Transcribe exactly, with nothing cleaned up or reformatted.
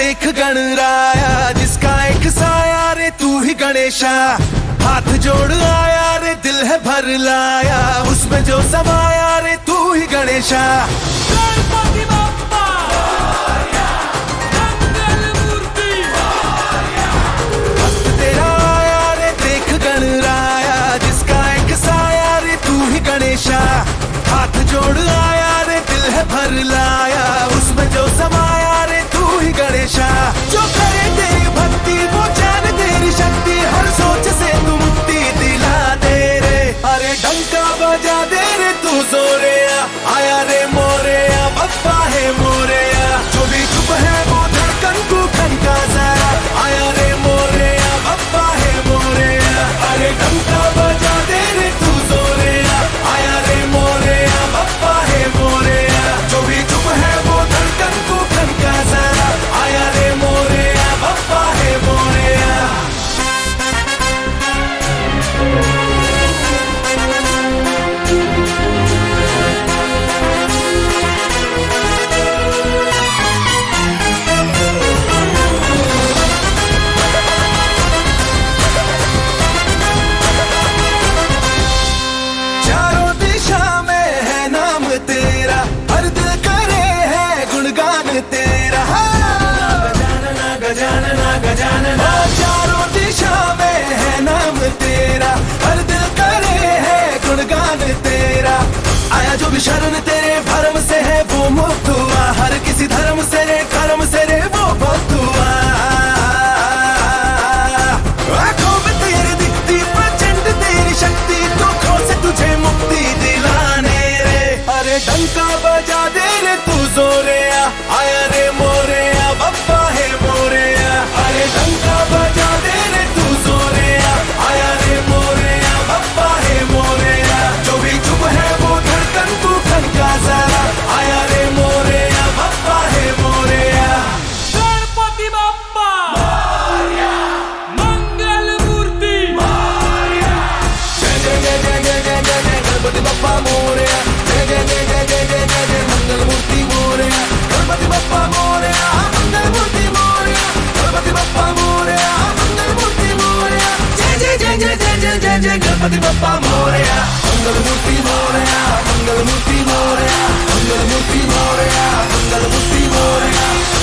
देख गणराया, जिसका एक साया रे तू ही गणेशा। हाथ जोड़ आया रे दिल है भर लाया, उसमें जो समाया रे तू ही गणेशा। गणपति बप्पा मंगल मूर्ति, हस्त तेरा आया रे देख गणराया, जिसका एक साया रे तू ही गणेशा। हाथ जोड़ आया रे दिल है भर लाया, उसमें जो समाया रे तू ही गणेशा। जो करे तेरी भक्ति वो जान तेरी शक्ति, हर सोच से तू मुक्ति दिला दे रे। अरे डंका बजा दे रे तू जोरेया, आया रे मोरेया बप्पा है मोरेया। जो भी चुप है वो धड़कन को खनका जरा, आया रे मोरेया बप्पा है मोरेया। अरे डंका बजा दे रे तू जोरेया, आया रे मोरेया बप्पा है मोरेया। जो भी चुप है वो धड़कन को खनका जरा, आया रे मोरेया बप्पा है मोरेया। चारों दिशा में है नाम तेरा, हर दिल करे है गुणगान तेरा। गजानना गजानना गजानना, चारों दिशा में है नाम तेरा, हर दिल करे है गुणगान तेरा। आया जो भी शरण तेरे भरम से है वो मुक्त हुआ, हर किसी धर्म से रे कर्म से रे वो भक्त हुआ। आंखों में तेरी दिखती प्रचंड तेरी शक्ति, दुखों से तुझे मुक्ति दिलाने रे। अरे डंका बजा दे रे तू जोरेया, आया रे मोरेया बप्पा है मोरेया। अरे डंका बजा दे रे तू जोरेया, आया रे मोरेया बप्पा है मोरेया। जो भी चुप है वो धड़कन तू खनका जरा, आया रे मोरेया बप्पा है मोरेया। गणपति बप्पा मंगल मूर्ति, जय जय जय जय जय जय जय जय गणपति बप्पा मोरेया। जय जय जय जय जय जय जय जय मंगल मूर्ति मोरेया। गणपति बप्पा मोरेया मंगल मूर्ति मोरेया। गणपति बप्पा मोरेया मंगल मूर्ति मोरेया। जय जय जय जय जय जय जय जय गणपति बप्पा मोरेया। मंगल मूर्ति मोरेया मंगल मूर्ति मोरेया। मंगल मूर्ति मोरेया मंगल मूर्ति मोरेया।